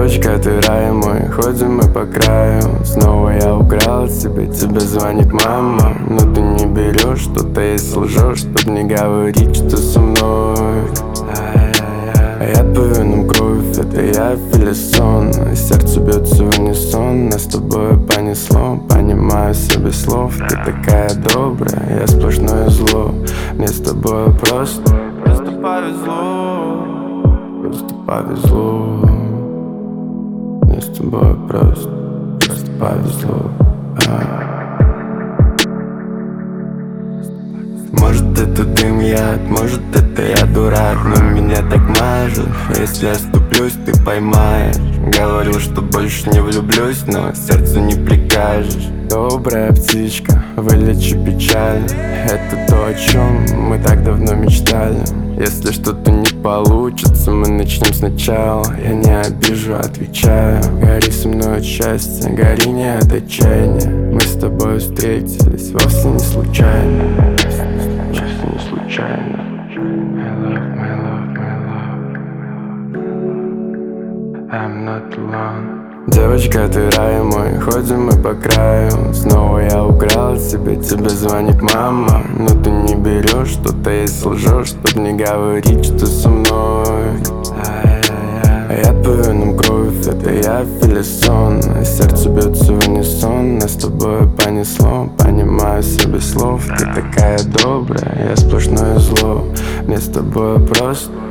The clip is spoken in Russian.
Девочка, ты рай мой, ходим мы по краю. Снова я украл тебя, тебе звонит мама. Но ты не берешь, что-то если лжешь, чтобы не говорить, что со мной. А я по венам кровь, это я филисон. Сердце бьется в унисон, нас с тобой понесло. Понимаю себе слов, ты такая добрая, я сплошное зло. Мне с тобой просто повезло. Просто повезло. Мне с тобой просто повезло. Может это дым яд, может это я дурак, но меня так мажет. Если оступлюсь, ты поймаешь. Говорил, что больше не влюблюсь, но сердцу не прикажешь. Добрая птичка, вылечи печаль. Это то, о чем мы так давно мечтали. Если что-то не получится, мы начнем сначала. Я не обижу, отвечаю. Гори со мной от счастья, гори не от отчаяния. Мы с тобой встретились вовсе не случайно. Вовсе не случайно. My love, my love, my love. I'm not alone. Девочка, ты рай мой, ходим мы по краю. Снова я украл тебя, тебе звонит мама. Но ты не берешь, что-то если лжешь, чтобы не говорить, что со мной. А я по венам кровь, это я филисон. Сердце бьется в унисон, нас с тобой понесло. Понимаю себе слов, ты такая добрая, я сплошное зло. Мне с тобой просто